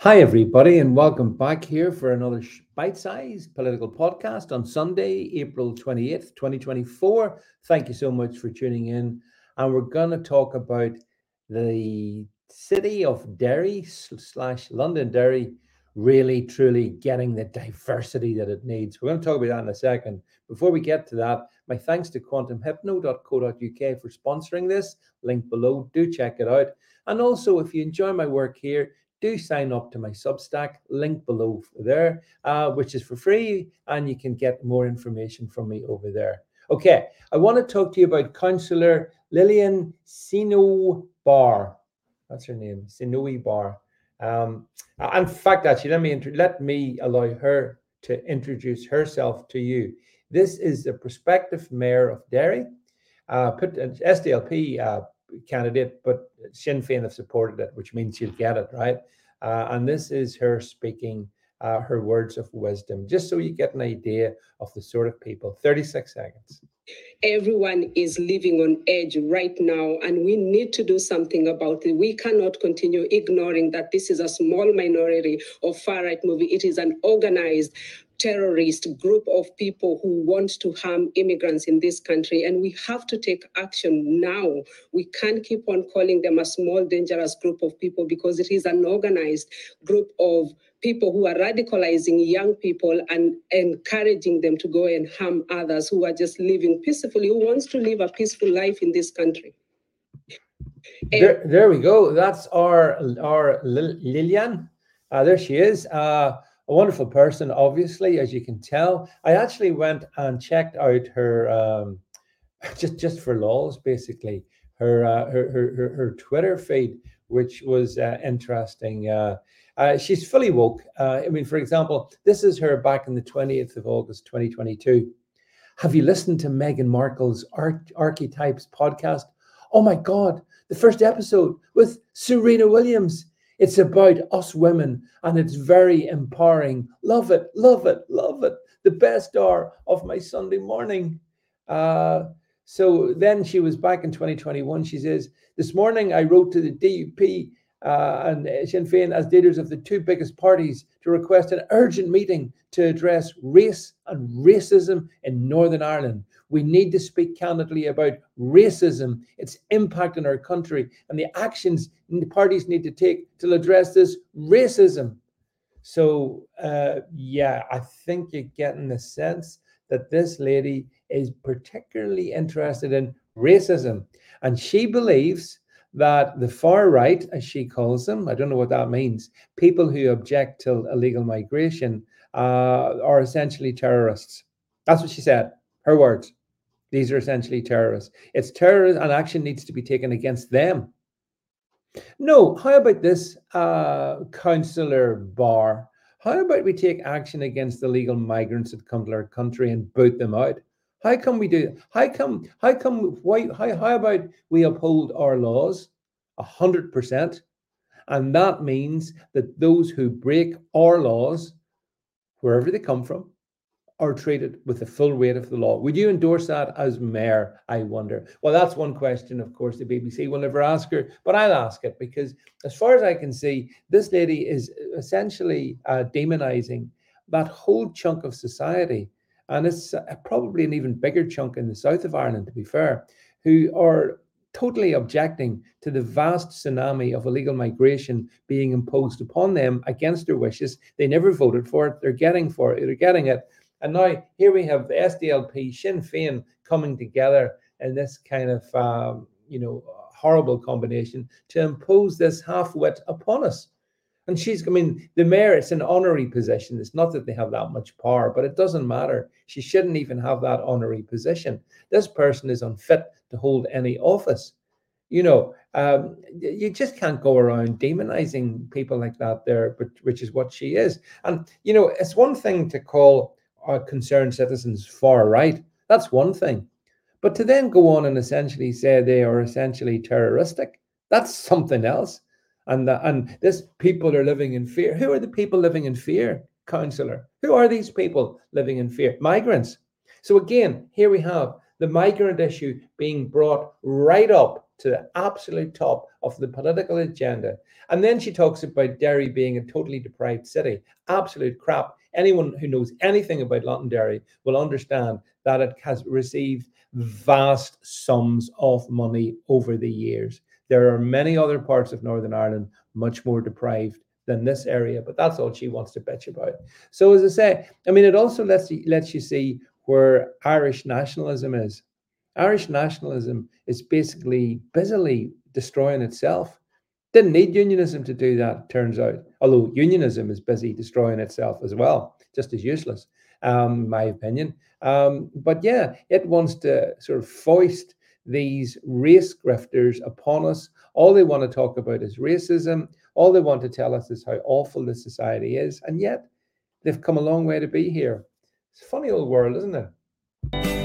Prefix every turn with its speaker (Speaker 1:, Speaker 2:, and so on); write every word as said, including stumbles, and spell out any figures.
Speaker 1: Hi, everybody, and welcome back here for another bite sized political podcast on Sunday, April twenty-eighth, twenty twenty-four. Thank you so much for tuning in. And we're going to talk about the city of Derry slash London Derry really truly getting the diversity that it needs. We're going to talk about that in a second. Before we get to that, my thanks to quantum hypno dot co dot U K for sponsoring this. Link below. Do check it out. And also, if you enjoy my work here, do sign up to my Substack, link below there, uh, which is for free, and you can get more information from me over there. Okay, I want to talk to you about Councillor Lilian Sino Bar. That's her name, Sinoe Bar. Um, in fact, actually, let me let me allow her to introduce herself to you. This is the prospective mayor of Derry, uh, put an S D L P uh, candidate, but Sinn Féin have supported it, which means she'll get it, right? Uh, and this is her speaking uh, her words of wisdom, just so you get an idea of the sort of people. thirty-six seconds.
Speaker 2: Everyone is living on edge right now, and we need to do something about it. We cannot continue ignoring that this is a small minority of far-right movement. It is an organized terrorist group of people who want to harm immigrants in this country, and we have to take action now. We can't keep on calling them a small, dangerous group of people, because it is an organized group of people who are radicalizing young people and encouraging them to go and harm others who are just living peacefully, who wants to live a peaceful life in this country.
Speaker 1: There, there we go. That's our our Lilian. Uh, there she is. Uh, a wonderful person, obviously, as you can tell. I actually went and checked out her, um, just just for lols, basically, her uh, her, her her her Twitter feed, which was uh, interesting. Uh, uh, she's fully woke. Uh, I mean, for example, this is her back in the twentieth of August, twenty twenty-two. Have you listened to Meghan Markle's Arch- Archetypes podcast? Oh my God, the first episode with Serena Williams. It's about us women, and it's very empowering. Love it, love it, love it. The best hour of my Sunday morning. Uh, so then she was back in twenty twenty-one. She says, this morning I wrote to the D U P uh, and Sinn Féin as leaders of the two biggest parties to request an urgent meeting to address race and racism in Northern Ireland. We need to speak candidly about racism, its impact on our country, and the actions the parties need to take to address this racism. So, uh, yeah, I think you're getting the sense that this lady is particularly interested in racism. And she believes that the far right, as she calls them, I don't know what that means, people who object to illegal migration uh, are essentially terrorists. That's what she said, her words. These are essentially terrorists. It's terrorism, and action needs to be taken against them. No, how about this, uh, Councillor Barr? How about we take action against the illegal migrants that come to our country and boot them out? How come we do? How come? How come? Why? How, how about we uphold our laws a hundred percent, and that means that those who break our laws, wherever they come from, are treated with the full weight of the law. Would you endorse that as mayor, I wonder? Well, that's one question, of course, the B B C will never ask her, but I'll ask it, because as far as I can see, this lady is essentially uh, demonizing that whole chunk of society. And it's uh, probably an even bigger chunk in the south of Ireland, to be fair, who are totally objecting to the vast tsunami of illegal migration being imposed upon them against their wishes. They never voted for it. They're getting for it. They're getting it. And now here we have the S D L P, Sinn Féin coming together in this kind of, um, you know, horrible combination to impose this half-wit upon us. And she's, I mean, the mayor, it's an honorary position. It's not that they have that much power, but it doesn't matter. She shouldn't even have that honorary position. This person is unfit to hold any office. You know, um, you just can't go around demonizing people like that there, but which is what she is. And, you know, it's one thing to call our concerned citizens far right. That's one thing. But to then go on and essentially say they are essentially terroristic, that's something else. And, the, and this people are living in fear. Who are the people living in fear, councillor? Who are these people living in fear? Migrants. So again, here we have the migrant issue being brought right up to the absolute top of the political agenda. And then she talks about Derry being a totally deprived city. Absolute crap. Anyone who knows anything about Londonderry will understand that it has received vast sums of money over the years. There are many other parts of Northern Ireland much more deprived than this area, but that's all she wants to bitch about. So as I say, I mean, it also lets you, lets you see where Irish nationalism is. Irish nationalism is basically busily destroying itself. Didn't need unionism to do that, it turns out. Although unionism is busy destroying itself as well, just as useless, um, in my opinion. Um, but yeah, it wants to sort of foist these race grifters upon us. All they want to talk about is racism. All they want to tell us is how awful this society is. And yet they've come a long way to be here. It's a funny old world, isn't it?